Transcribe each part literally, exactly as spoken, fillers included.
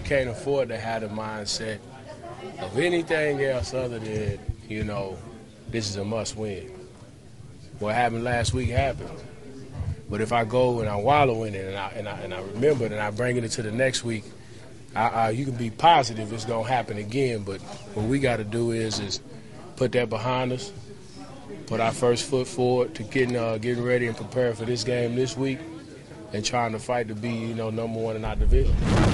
can't afford to have the mindset of anything else other than, you know, this is a must-win. What happened last week happened. But if I go and I wallow in it and I, and I, and I remember it and I bring it into the next week, I, I, you can be positive it's going to happen again. But what we got to do is is put that behind us, put our first foot forward to getting uh, getting ready and preparing for this game this week and trying to fight to be, you know, number one in our division.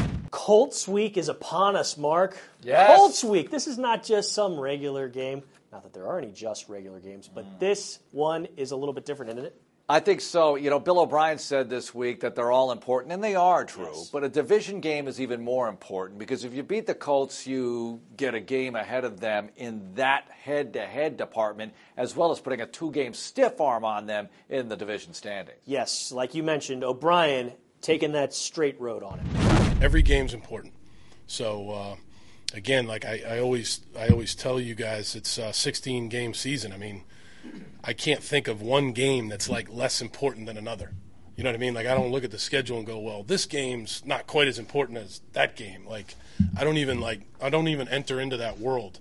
Colts week is upon us, Mark. Yes. Colts week. This is not just some regular game. Not that there are any just regular games, but mm. this one is a little bit different, isn't it? I think so. You know, Bill O'Brien said this week that they're all important, and they are true. Yes. But a division game is even more important because if you beat the Colts, you get a game ahead of them in that head-to-head department, as well as putting a two-game stiff arm on them in the division standings. Yes, like you mentioned, O'Brien taking that straight road on it. Every game's important. So, uh, again, like I, I always, I always tell you guys, it's a sixteen-game season. I mean, I can't think of one game that's like less important than another. You know what I mean? Like I don't look at the schedule and go, well, this game's not quite as important as that game. Like I don't even like I don't even enter into that world.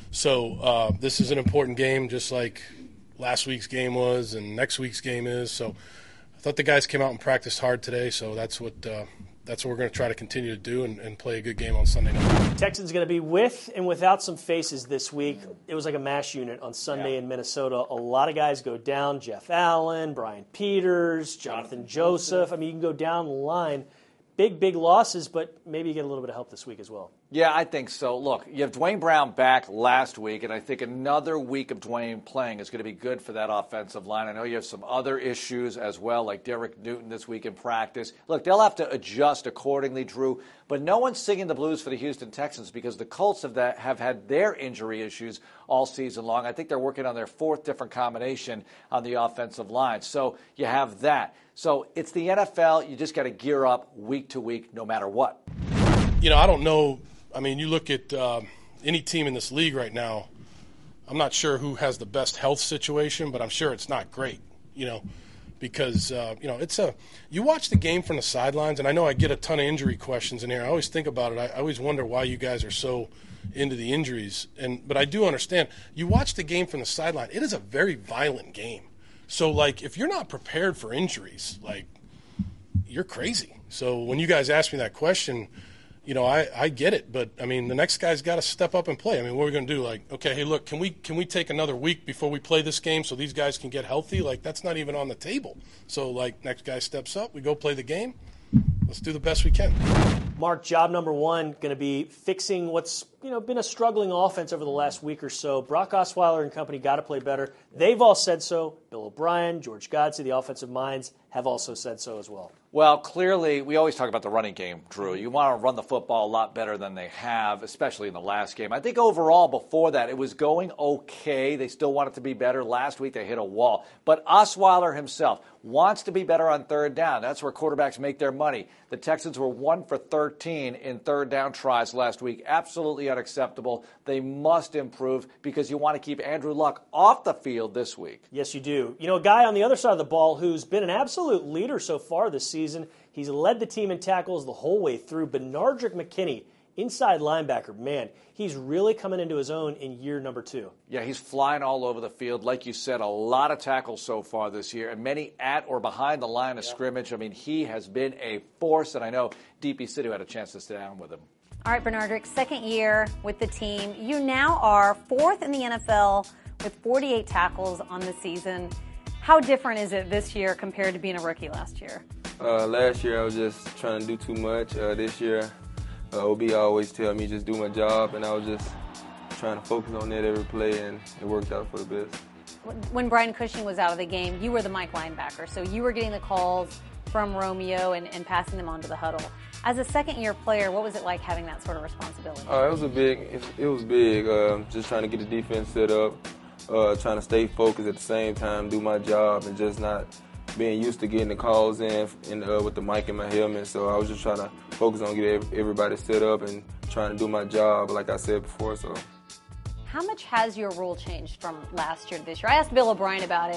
So uh, this is an important game, just like last week's game was and next week's game is. So I thought the guys came out and practiced hard today. So that's what uh, that's what we're going to try to continue to do and, and play a good game on Sunday night. Texans going to be with and without some faces this week. It was like a mash unit on Sunday yeah. in Minnesota. A lot of guys go down. Jeff Allen, Brian Peters, Jonathan Joseph. I mean, you can go down the line. Big, big losses, but maybe you get a little bit of help this week as well. Yeah, I think so. Look, you have Dwayne Brown back last week, and I think another week of Dwayne playing is going to be good for that offensive line. I know you have some other issues as well, like Derek Newton this week in practice. Look, they'll have to adjust accordingly, Drew, but no one's singing the blues for the Houston Texans because the Colts have, that, have had their injury issues all season long. I think they're working on their fourth different combination on the offensive line. So you have that. So it's the N F L. You just got to gear up week to week no matter what. You know, I don't know. I mean, you look at uh, any team in this league right now, I'm not sure who has the best health situation, but I'm sure it's not great, you know, because, uh, you know, it's a – you watch the game from the sidelines, and I know I get a ton of injury questions in here. I always think about it. I, I always wonder why you guys are so into the injuries. And But I do understand. You watch the game from the sideline. It is a very violent game. So, like, if you're not prepared for injuries, like, you're crazy. So when you guys ask me that question – you know, I, I get it, but, I mean, the next guy's got to step up and play. I mean, what are we going to do? Like, okay, hey, look, can we can we take another week before we play this game so these guys can get healthy? Like, that's not even on the table. So, like, next guy steps up, we go play the game. Let's do the best we can. Mark, job number one going to be fixing what's, you know, been a struggling offense over the last week or so. Brock Osweiler and company got to play better. They've all said so. Bill O'Brien, George Godsey, the offensive minds, have also said so as well. Well, clearly, we always talk about the running game, Drew. You want to run the football a lot better than they have, especially in the last game. I think overall, before that, it was going okay. They still want it to be better. Last week, they hit a wall. But Osweiler himself wants to be better on third down. That's where quarterbacks make their money. The Texans were one for thirteen in third down tries last week. Absolutely unacceptable. They must improve because you want to keep Andrew Luck off the field this week. Yes, you do. You know, a guy on the other side of the ball who's been an absolute leader so far this season. He's led the team in tackles the whole way through. Benardrick McKinney, inside linebacker, man, he's really coming into his own in year number two. Yeah, he's flying all over the field. Like you said, a lot of tackles so far this year, and many at or behind the line of yeah. scrimmage. I mean, he has been a force, and I know D P City had a chance to sit down with him. All right, Benardrick, second year with the team. You now are fourth in the N F L with forty-eight tackles on the season. How different is it this year compared to being a rookie last year? Uh, last year I was just trying to do too much. Uh, this year, uh, O B always tell me just do my job, and I was just trying to focus on that every play, and it worked out for the best. When Brian Cushing was out of the game, you were the Mike linebacker, so you were getting the calls from Romeo and, and passing them on to the huddle. As a second-year player, what was it like having that sort of responsibility? Uh, it was a big, it, it was big. Uh, just trying to get the defense set up, uh, trying to stay focused at the same time, do my job, and just not being used to getting the calls in, in uh, with the mic in my helmet. So I was just trying to focus on getting everybody set up and trying to do my job, like I said before. So, how much has your role changed from last year to this year? I asked Bill O'Brien about it,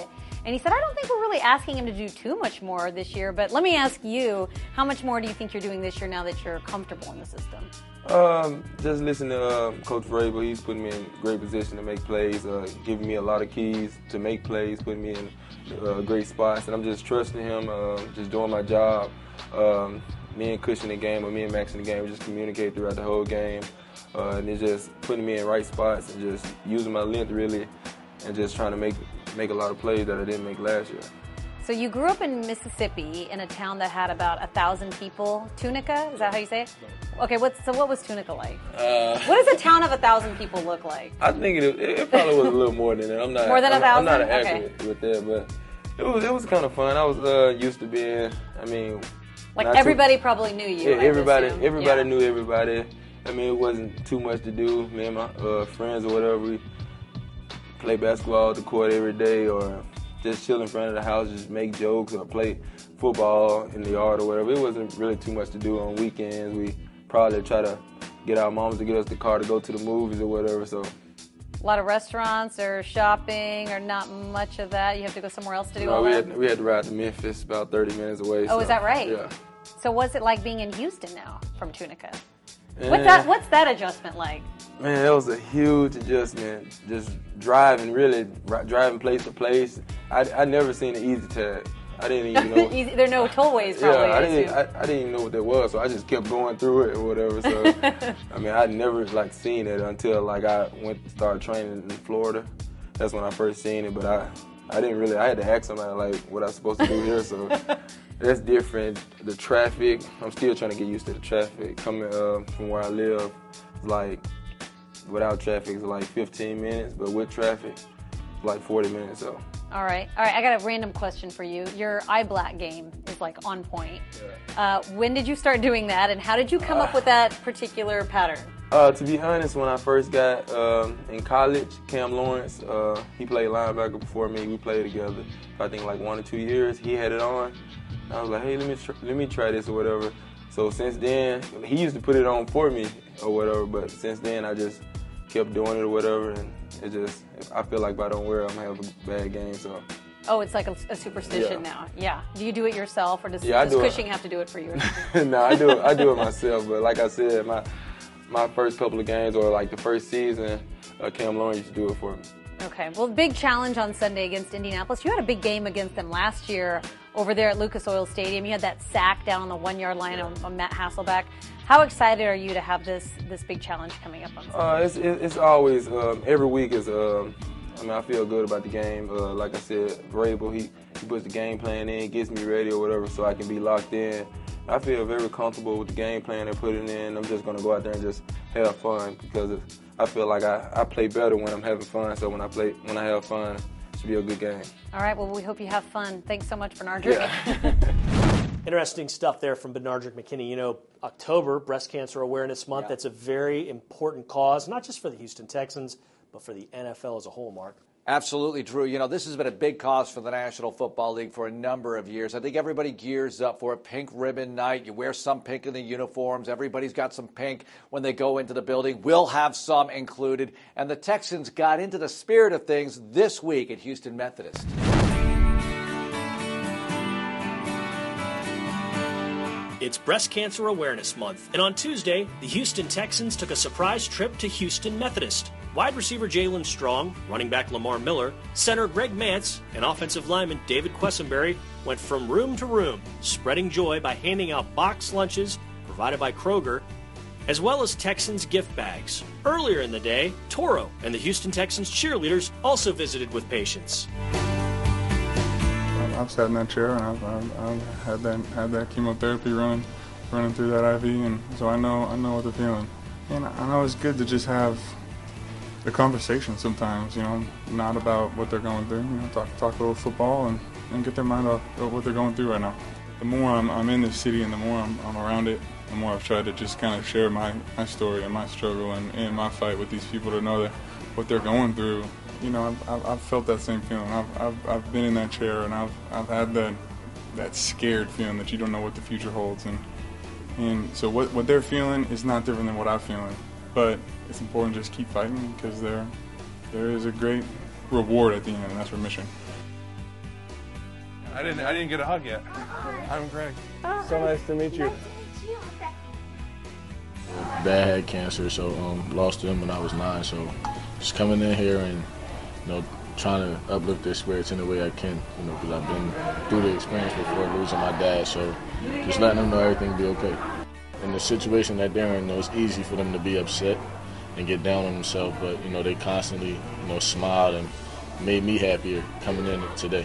And he said, I don't think we're really asking him to do too much more this year. But let me ask you, how much more do you think you're doing this year now that you're comfortable in the system? Um, just listen to uh, Coach Vrabel. He's putting me in great position to make plays, uh, giving me a lot of keys to make plays, putting me in uh, great spots, and I'm just trusting him, uh, just doing my job. Um, me and Cush in the game, or me and Max in the game, we just communicate throughout the whole game, uh, and it's just putting me in right spots and just using my length really, and just trying to make make a lot of plays that I didn't make last year. So you grew up in Mississippi in a town that had about a thousand people. Tunica, is that how you say it? Okay, what's, so what was Tunica like? Uh, what does a town of a thousand people look like? I think it, it probably was a little more than that. I'm not more than a thousand. I'm not an okay. accurate with that, but it was it was kind of fun. I was uh, used to being. I mean, like everybody too, probably knew you. Yeah, everybody everybody yeah. knew everybody. I mean, it wasn't too much to do. Me and my uh, friends or whatever, we play basketball at the court every day, or just chill in front of the house, just make jokes or play football in the yard or whatever. It wasn't really too much to do on weekends. We probably try to get our moms to get us the car to go to the movies or whatever. So a lot of restaurants or shopping or not much of that? You have to go somewhere else to do no, all we that? Had, we had to ride to Memphis, about thirty minutes away. Oh, so, is that right? Yeah. So what's it like being in Houston now from Tunica? And what's that, what's that adjustment like? Man, that was a huge adjustment. Just driving, really, driving place to place. I, I never seen an easy tag. I didn't even know. Easy, there are no tollways, probably. Yeah, I didn't. I, I didn't even know what that was, so I just kept going through it or whatever. So, I mean, I'd never like seen it until like I went to start training in Florida. That's when I first seen it, but I, I didn't really. I had to ask somebody like what I was supposed to do here. So that's different. The traffic. I'm still trying to get used to the traffic coming uh, from where I live. Like without traffic, it's like fifteen minutes, but with traffic, it's like forty minutes. So. All right. All right. I got a random question for you. Your eye black game is like on point. Yeah. Uh, when did you start doing that, and how did you come uh, up with that particular pattern? Uh, to be honest, when I first got um, in college, Cam Lawrence, uh, he played linebacker before me. We played together for I think like one or two years. He had it on. And I was like, hey, let me tr- let me try this or whatever. So since then, he used to put it on for me or whatever. But since then, I just kept doing it or whatever, and it just, I feel like if I don't wear it, I'm gonna have a bad game, so. Oh, it's like a, a superstition yeah. now. Yeah. Do you do it yourself, or does, yeah, does Cushing have to do it for you? No, I do it, I do it myself, but like I said, my my first couple of games, or like the first season, uh, Cam Lawrence used to do it for me. Okay, well, big challenge on Sunday against Indianapolis. You had a big game against them last year over there at Lucas Oil Stadium. You had that sack down on the one-yard line yeah. on, on Matt Hasselbeck. How excited are you to have this this big challenge coming up on Sunday? Uh, it's, it's always, um, every week is, um, I mean, I feel good about the game. Uh, like I said, Vrabel, he, he puts the game plan in, gets me ready or whatever so I can be locked in. I feel very comfortable with the game plan they're putting in. I'm just going to go out there and just have fun because I feel like I, I play better when I'm having fun. So when I play, when I have fun, it should be a good game. All right, well, we hope you have fun. Thanks so much, Benardrick. Yeah. Interesting stuff there from Benardrick McKinney. You know, October, Breast Cancer Awareness Month, yeah. that's a very important cause, not just for the Houston Texans, but for the N F L as a whole, Mark. Absolutely, Drew. You know, this has been a big cause for the National Football League for a number of years. I think everybody gears up for a pink ribbon night. You wear some pink in the uniforms. Everybody's got some pink when they go into the building. We'll have some included. And the Texans got into the spirit of things this week at Houston Methodist. It's Breast Cancer Awareness Month, and on Tuesday, the Houston Texans took a surprise trip to Houston Methodist. Wide receiver Jalen Strong, running back Lamar Miller, center Greg Mance, and offensive lineman David Quessenberry went from room to room, spreading joy by handing out boxed lunches provided by Kroger, as well as Texans gift bags. Earlier in the day, Toro and the Houston Texans cheerleaders also visited with patients. I've sat in that chair and I've, I've, I've had that had that chemotherapy running running through that I V, and so I know I know what they're feeling. And I know it's good to just have the conversation sometimes, you know, not about what they're going through. You know, talk talk a little football and, and get their mind off what they're going through right now. The more I'm, I'm in this city and the more I'm, I'm around it, the more I've tried to just kind of share my, my story and my struggle and, and my fight with these people to know that what they're going through. You know, I've, I've, I've felt that same feeling. I've, I've, I've been in that chair, and I've, I've had that, that scared feeling that you don't know what the future holds. And, and so what, what they're feeling is not different than what I'm feeling. But it's important to just keep fighting because there, there is a great reward at the end, and that's remission. I didn't. I didn't get a hug yet. I'm Greg. So nice to meet you. Dad had cancer, so um, lost to him when I was nine. So just coming in here and you know trying to uplift their spirits in the way I can, you know, because I've been through the experience before losing my dad. So just letting them know everything will be okay. In the situation that they're in, you know, it's easy for them to be upset and get down on themselves, but you know they constantly you know smiled and made me happier coming in today.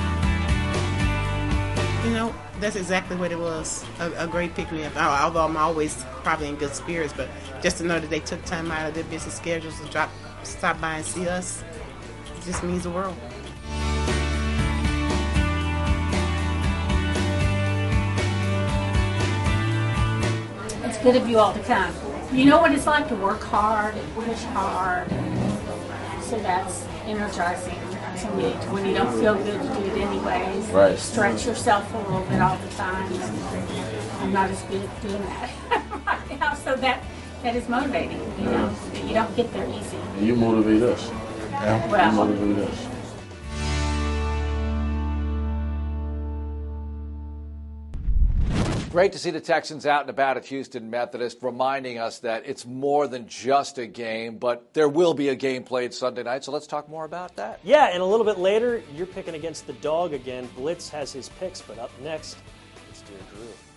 You know, that's exactly what it was, a, a great pick-me-up. Although I'm always probably in good spirits, but just to know that they took time out of their busy schedules to drop, stop by and see us, it just means the world. It's good of you all to come. You know what it's like to work hard and push hard, so that's energizing to me. When you don't feel good, you do it anyways. Right. Stretch yourself a little bit all the time. I'm not as good at doing that right now, so that that is motivating. You know, that you don't get there easy. And you motivate us. Yeah. You Well, motivate us. Great to see the Texans out and about at Houston Methodist, reminding us that it's more than just a game, but there will be a game played Sunday night, so let's talk more about that. Yeah, and a little bit later, you're picking against the dog again. Blitz has his picks, but up next, it's Dear Drew.